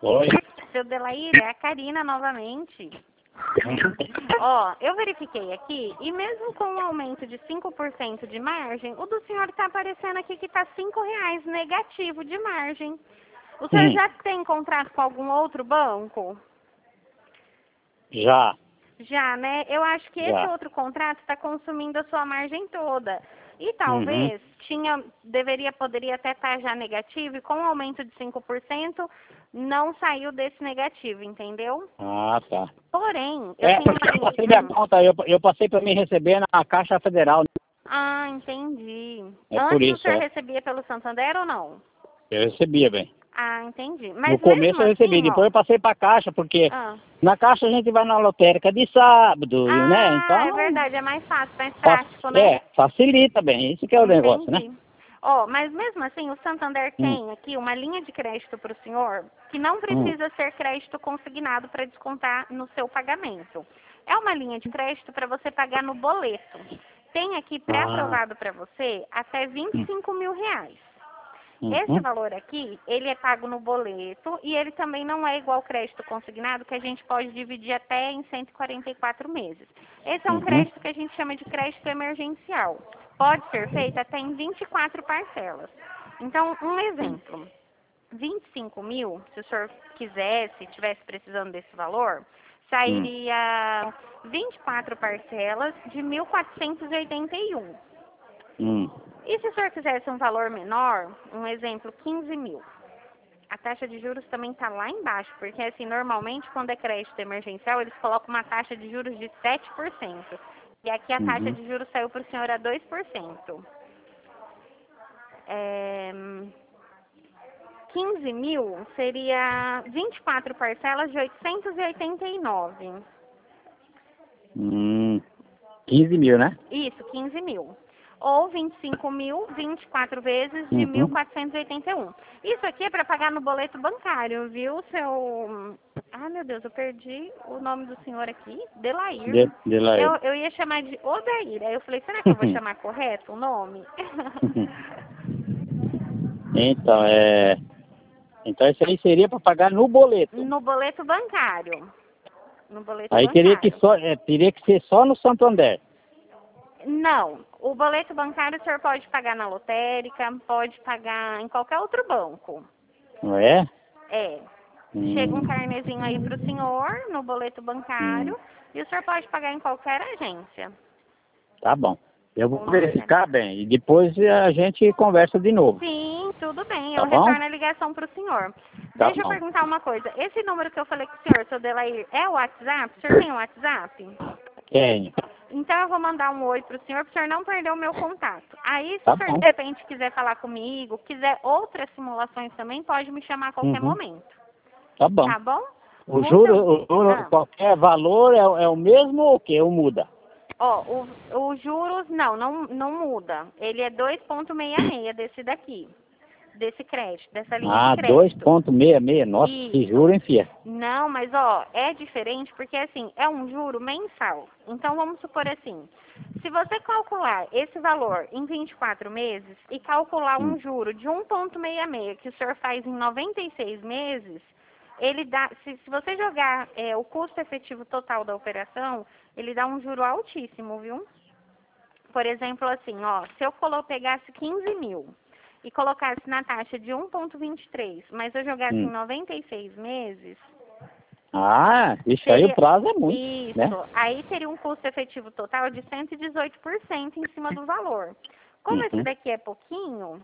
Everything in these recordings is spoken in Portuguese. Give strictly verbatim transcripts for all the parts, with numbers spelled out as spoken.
Oi. Seu Delair, é a Karina novamente. Ó, eu verifiquei aqui e mesmo com um aumento de cinco por cento de margem, o do senhor está aparecendo aqui que está cinco reais negativo de margem. O senhor Hum. já tem contrato com algum outro banco? Já. Já, né? Eu acho que esse Já. outro contrato está consumindo a sua margem toda. E Uhum. talvez tinha, deveria, poderia até estar já negativo e com o aumento de cinco por cento não saiu desse negativo, entendeu? Ah, tá. Porém, eu É, tenho porque eu uma passei minha linha... conta, eu, eu passei para me receber na Caixa Federal. Ah, entendi. É por Antes o isso, senhor é. recebia pelo Santander ou não? Eu recebia, bem. Ah, entendi. Mas No começo mesmo eu recebi, assim, depois ó... eu passei para a Caixa, porque Ah, na Caixa a gente vai na lotérica de sábado, né? ah, é Então, verdade, é mais fácil, mais fa- prático, né? é, facilita bem, isso que é o negócio, né? Entendi. Ó, mas mesmo assim, o Santander Hum, tem aqui uma linha de crédito para o senhor que não hum. precisa ser crédito consignado para descontar no seu pagamento. É uma linha de crédito para você pagar no boleto. Tem aqui Ah, pré-aprovado para você até vinte e hum, cinco mil reais. Esse uhum. valor aqui, ele é pago no boleto e ele também não é igual ao crédito consignado, que a gente pode dividir até em cento e quarenta e quatro meses. Esse é um Uhum. crédito que a gente chama de crédito emergencial. Pode ser feito até em vinte e quatro parcelas. Então, um exemplo. vinte e cinco mil, se o senhor quisesse, tivesse precisando desse valor, Hum. sairia vinte e quatro parcelas de mil quatrocentos e oitenta e um. Hum. E se o senhor quisesse um valor menor, um exemplo, quinze mil, a taxa de juros também está lá embaixo, porque assim, normalmente quando é crédito emergencial, eles colocam uma taxa de juros de sete por cento. E aqui a taxa Uhum. de juros saiu para o senhor a dois por cento. É, quinze mil seria vinte e quatro parcelas de oitocentos e oitenta e nove. Hum. quinze mil, né? Isso, quinze mil. Ou vinte e cinco mil, vinte e quatro vezes de Uhum. mil quatrocentos e oitenta e um. Isso aqui é para pagar no boleto bancário, viu, seu... Ah, meu Deus, eu perdi o nome do senhor aqui, Delair. De, de lá Eu, ele. eu ia chamar de Odair, aí eu falei, será que eu vou chamar correto o nome? Então, é... Então isso aí seria para pagar no boleto. No boleto bancário. No boleto Aí teria que, bancário. só, é, teria que ser só no Santander. Não, o boleto bancário o senhor pode pagar na lotérica, pode pagar em qualquer outro banco. Não é? É. Chega um Hum, carnezinho aí pro senhor, no boleto hum, bancário, e o senhor pode pagar em qualquer agência. tá bom. Eu vou Ou na lotérica. verificar bem e depois a gente conversa de novo. Sim, tudo bem, eu Tá bom? retorno a ligação pro senhor. Tá Deixa eu bom. perguntar uma coisa, esse número que eu falei com o senhor, seu Delair, é o WhatsApp? O senhor tem o WhatsApp? Tenho. Então eu vou mandar um oi pro senhor, pro senhor não perder o meu contato. Aí, se Tá o senhor bom. de repente quiser falar comigo, quiser outras simulações também, pode me chamar a qualquer Uhum. momento. Tá bom. Tá bom? O Muito... juro, o juro Ah. qualquer valor é, é o mesmo ou o que? Ou muda? Ó, o, o juros, não, não, não muda. Ele é dois vírgula sessenta e seis desse daqui. Desse crédito, dessa linha de Ah, dois crédito. vírgula sessenta e seis. Nossa, que Isso. juro, hein, filha? Não, mas ó, é diferente porque assim, é um juro mensal. Então vamos supor assim, se você calcular esse valor em vinte e quatro meses e calcular Hum. um juro de um vírgula sessenta e seis que o senhor faz em noventa e seis meses, ele dá, se, se você jogar é, o custo efetivo total da operação, ele dá um juro altíssimo, viu? Por exemplo, assim, ó, se eu colo- pegasse quinze mil e colocasse na taxa de um vírgula vinte e três, mas eu jogasse em Hum. noventa e seis meses, Ah, isso aí o teria prazo é muito, né? isso, aí teria um custo efetivo total de cento e dezoito por cento em cima do valor. Como esse Uhum. daqui é pouquinho,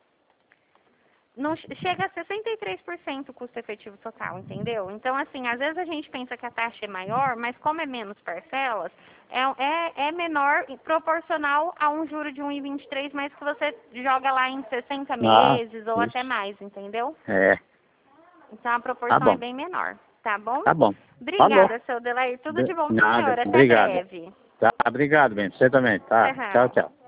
não che- chega a sessenta e três por cento o custo efetivo total, entendeu? Então, assim, às vezes a gente pensa que a taxa é maior, mas como é menos parcelas, é, é, é menor e proporcional a um juro de um vírgula vinte e três, mas que você joga lá em sessenta Ah, meses ou até isso. mais, entendeu? É, Então a tá proporção é bom, bem menor, tá bom? tá bom. Falou. Obrigada, seu Delair. Tudo De- de bom pro Nada, senhor. Até obrigado. breve. Tá, obrigado, bem. Você também, tá? Tchau, Tchau. tchau.